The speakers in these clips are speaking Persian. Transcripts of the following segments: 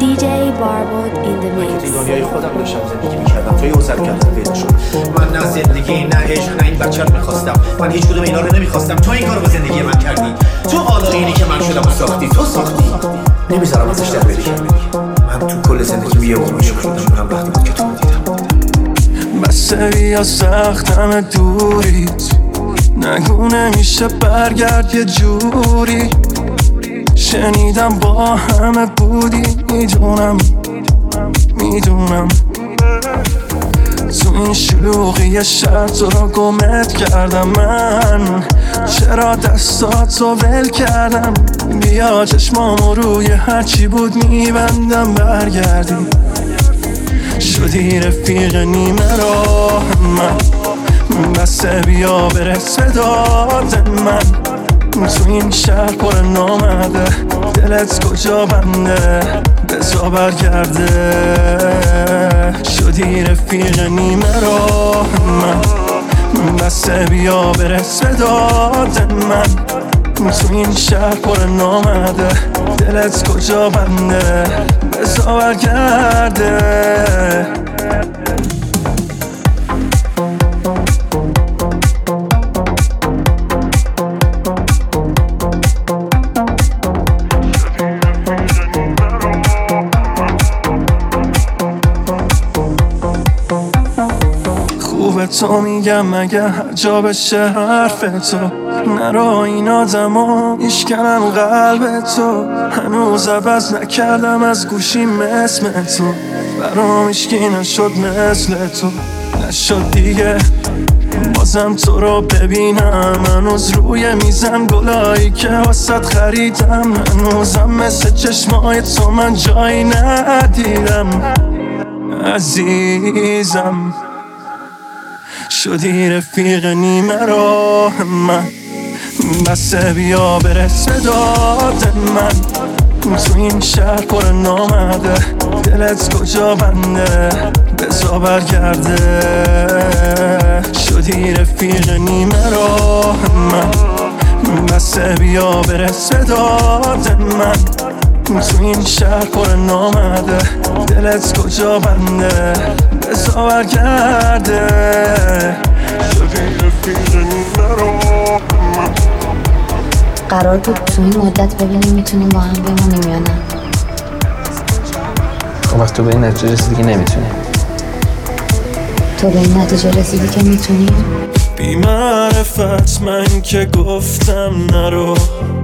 DJ Barbod in the mix. توی دنیای خودم داشتم زندگی میکردم، توی اوزر کردم پیدا شد. من نه زندگی نه عشق نه این بچه رو میخواستم. من هیچ کدوم اینا رو نمیخواستم. تو این کارو با زندگی من کردی. تو آلایینی که من شدم و ساختی. تو ساختی. نمیذارم ازش در بری. من تو کل زندگی یه واقعی شدم. اونم وقتی بود که تو رو دیدم. بسه بیا سختم دوریت، نگو نمیشه برگرد یه جوری. شنیدم با همه بودی، میدونم تو این شلوغی شهر تو رو گمت کردم. من چرا دستاتو ول کردم؟ بیا چشمامو روی هرچی بود میبندم، برگردی شدی رفیق نیمه راه من. بسه بیا برس به داد من. تو این شهر پر نامده، دلت کجا بنده؟ بزا برگرده شدی رفیق نیمه راه من. بسه بیا برس به داد من. تو این شهر پر نامده، دلت کجا بنده؟ بزا برگرده. تو میگم مگه هر جا بشه حرف تو، نرو این آدما میشکنن قلب تو. هنوز عوض نکردم از گوشیم اسم تو، برام هیچکی نشد مثل تو، نشد دیگه بازم تو رو ببینم. هنوز روی میزم گلایی که واسط خریدم، هنوزم مثل چشمای تو من جایی ندیدم. عزیزم شدی رفیق نیمه راه من. بسه بیا برس به داد من. تو این شهر پر نامده، دلت کجا بنده؟ بزا برگرده شدی رفیق نیمه راه من. بسه بیا برس به داد من. تو این شهر پر نامده، دلت کجا بنده؟ بزا برگرده شدی رفیق نیمه راه من. قرار بود تو این مدت ببینیم میتونیم با هم بمونیم یا نه. خب وقت تو به این نتیجه رسیدی که نمیتونیم. تو به این نتیجه رسیدی که میتونیم. بی معرفت من که گفتم نرو،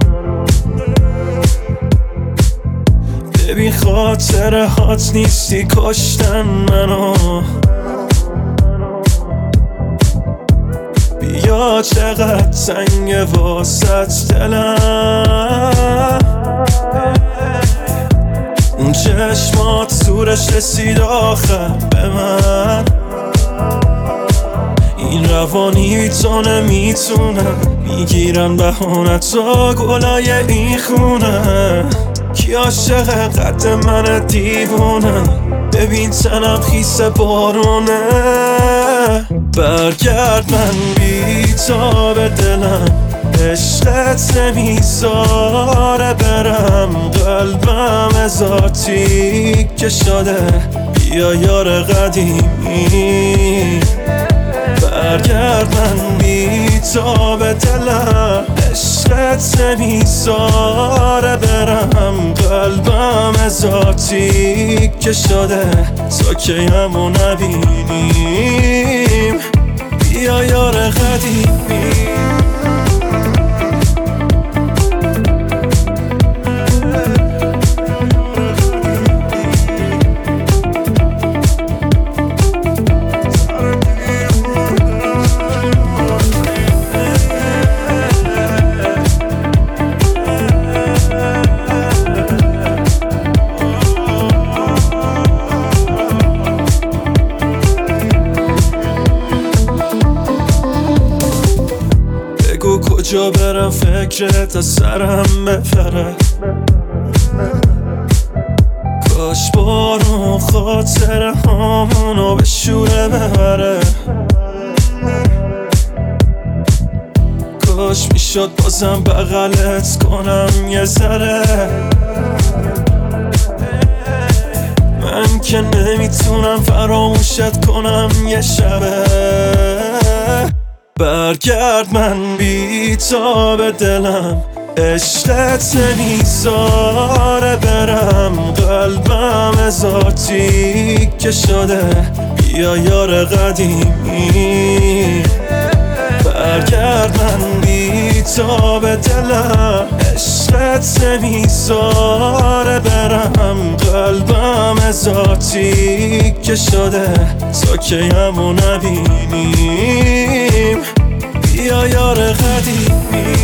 ببین خاطره هات نیستی کشتن منو. بیا چقدر سنگ واسط دلم، اون چشمات سورش رسید آخر به من. این روانی تو نمیتونم، میگیرن بهانتا گلای این خونه. کی عاشق قد من دیوونه؟ ببین تنم خیس بارونه. برگرد من بی تا به دلم، عشقت نمیذاره برم. قلبم ذاتی که شده بیا یار قدیمی. برگرد من بی تا به دلم، عشقت نمیذاره برم. قلبم ذاتی که شده تا که همو نبینیم. بیا یار قدیمی. کجا برم فکرت از سرم بپره؟ کاش بارون خاطره هامونو به شوره ببره. کاش میشد بازم بغلت کنم یه ذره. که نمیتونم فراموشت کنم یه شبه. برگرد من بی تاب دلم، عشقت نمیذاره برم، قلبم ذاتی که شده بیا یار قدیمی. برگرد من بی تاب دلم، عشقت نمیذاره برم، قلبم ذاتی که شده تا که همو نبینیم بیا یار قدیمی.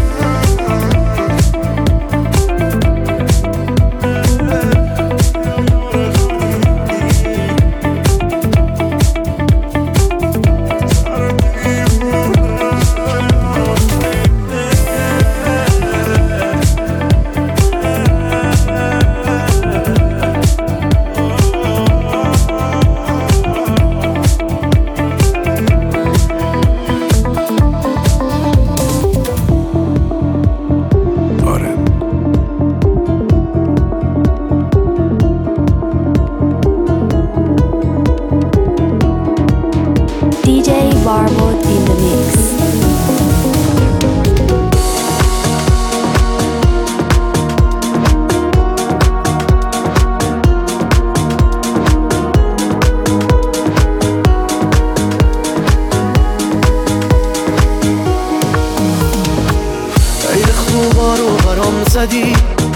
زدی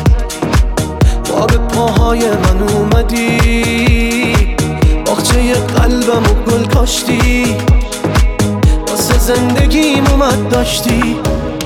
با به پاهای من اومدی، باغچه قلبمو گل کاشتی، واسه زندگیم اومد داشتی.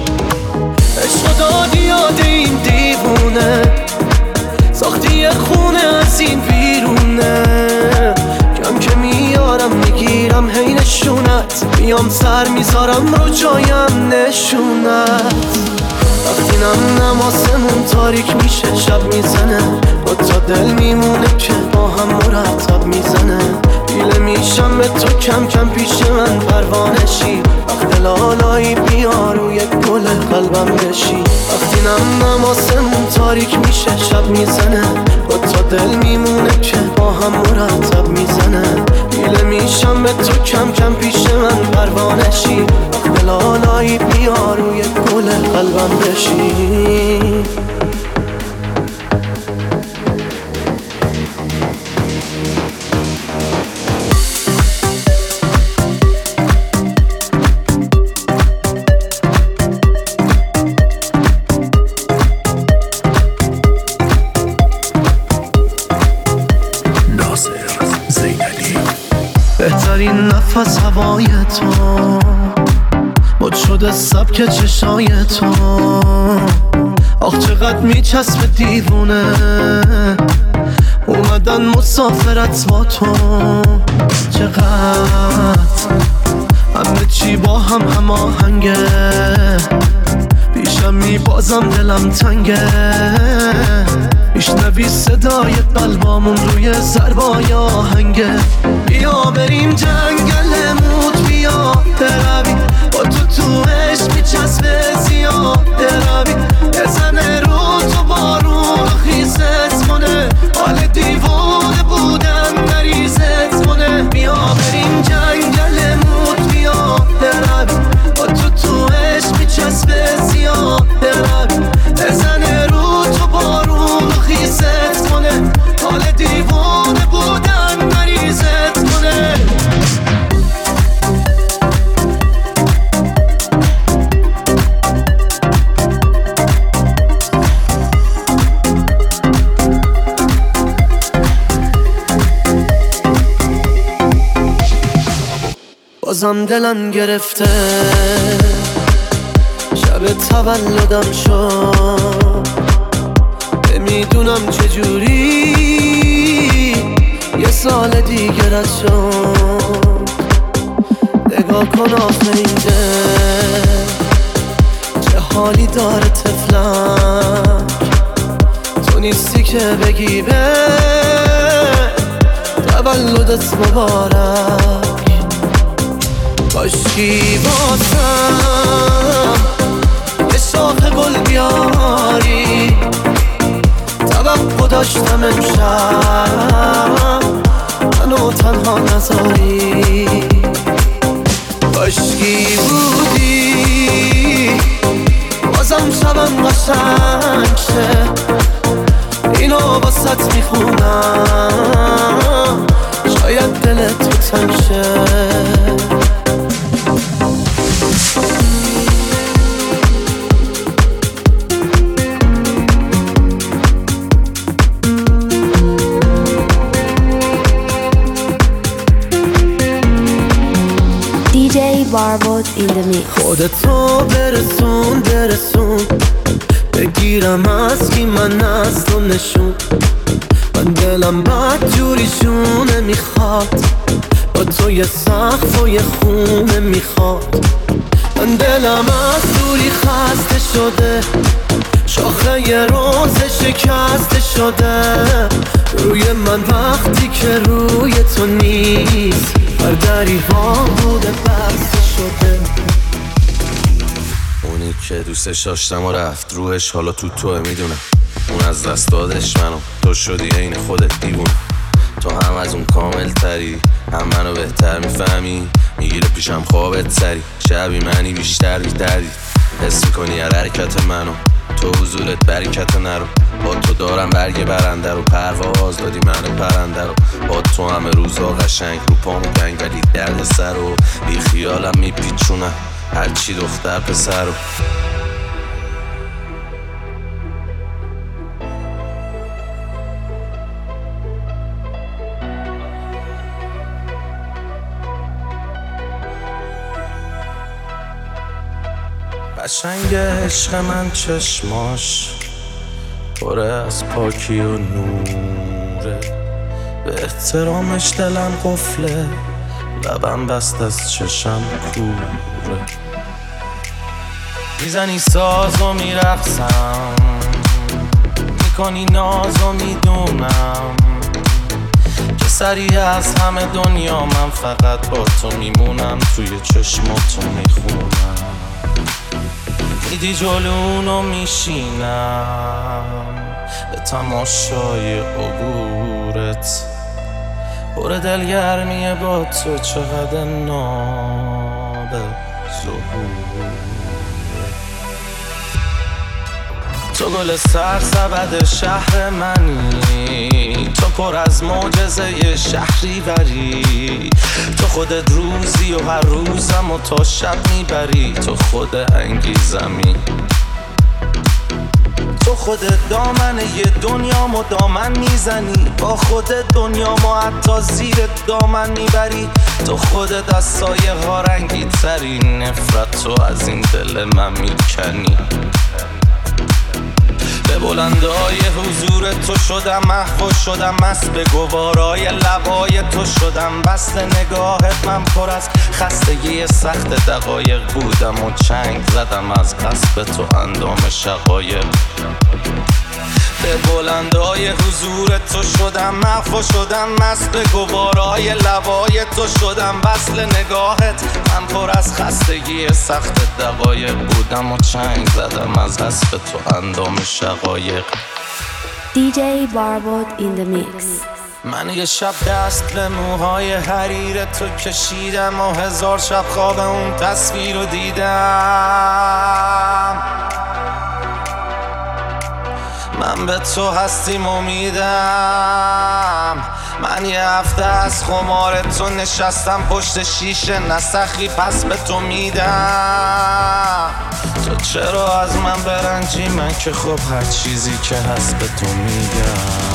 عشق دادی یاد این دیوونه، ساختی یه خونه از این بیرونه. کم که میارم میگیرم هی نشونت، میام سر میذارم رو جایم نشونت. وقتی نماسمون تاریک میشه شب میزنه، با تا دل میمونه که با هم مرتب میزنه. دیله میشم به تو کم کم پیش من پروانشی، وقت لالایی بیا روی گل قلبم بشی. وقتی نماسمون تاریک میشه شب میزنه، با تا دل میمونه که با هم مرتب میزنه. دیله میشم به تو کم کم پیش من پروانشی، وقت لالایی بیا روی گل قلبم بشی. بهترین نفس هوای تو، مد شده سبک چشای تو. آخ چقدر میچسبه دیوونه، اومدن مسافرت با تو. چقدر همه چی با هم هماهنگه، پیشم میبازم دلم تنگه. میشنوی صدای قلبامون روی ضربای آهنگه. بیا بریم جنگل موت، بیا بروی با تو عشق میچسبه زیاد بروی. بزنه رو تو بارون خیزت کنه، حال دیوانه بودن مریضت کنه. بیا بریم جنگل موت، بیا بروی با تو عشق میچسبه زیاد بروی. بزنه رو تو بارون خیزت کنه، حال دیوانه بودن مریضت کنه. بازم دلم گرفته، شب تولدم شد، نمیدونم چجوری یه سال دیگه رد شد. نگاه کن آخه این دل چه حالی داره تفلک، تو نیستی که بگی به تولدت مبارک. کاشکی واسم یه شاخ گل بیاری، توقع داشتم امشب منو تنها نذاری. عشقی بودی بازم شبم قشنگ شه، اینو واسط میخونم شاید دلت تو تنگ شه. DJ Barbot in the mix. خودتو برسون بگیرم از کی من از تو نشون. من دلم بد جوریشونه میخواد، با تو یه سقف و یه خونه میخواد. من دلم از دوری خسته شده، شاخه یه روز شکسته شده. روی من وقتی که روی تو نیست، هر دری ها بوده بسته شده. اونی که دوستش داشتم و رفت روحش حالا تو توه، میدونم اون از دست دادش منو، تو شدی عین خودت دیوونه. تو هم از اون کامل تری، هم منو بهتر میفهمی، میگیره پیشم خوابت سری. شبی منی بیشتر بیدردی، حس میکنی هر حرکت منو، تو حضورت برکت نرو. با تو دارم برگ برنده رو، پرواز دادی من پرنده رو. با تو همه روزا قشنگ، رو پامو گنگ ولی درد سر رو بی خیالم میپیچونم، هرچی دختر پسر رو. قشنگ عشق من چشماش پره از پاکی و نوره، به احترامش دلم قفله، لبم بست از چشم کوره. میزنی ساز و میرقصم، میکنی ناز و میدونم که سریع از همه دنیا من فقط با تو میمونم، توی چشماتو میخونم. میدی جلونو میشینم به تماشای عبورت، پر دلگرمیه با تو چقدر ناب ظهوره. تو گل سرسبد شهر منی، تو پر از معجزه شهری بری. تو خودت روزی و هر روزم و تا شب میبری، تو خود انگیزمی، تو خودت دامن یه دنیا مدامن میزنی. با خودت دنیا ما حتی زیر دامن میبری، تو خودت از سایه ها رنگی تری. نفرت تو از این دل من میکنی. به بلندای حضور تو شدم محو و شدم مست، به گوارای لبای تو شدم بست. نگاهت من پر از خستگی سخت دقایق بودم و چنگ زدم از قصب تو اندام شقایق. به بلندای حضور تو شدم محو و شدم مست، به گوارای لبای تو شدم وصل. نگاهت من پر از خستگی سخت دقایق بودم و چنگ زدم از حسب تو اندام شقایق. DJ Barbot in the mix. من یه شب دست به موهای حریر تو کشیدم و 1000 شب خواب اون تصویر رو دیدم. من به تو هستیم امیدم. من یه هفته از خمار تو نشستم پشت شیشه، نسخی پس به تو میدم. تو چرا از من برنجی؟ من که خب هر چیزی که هست به تو میگم.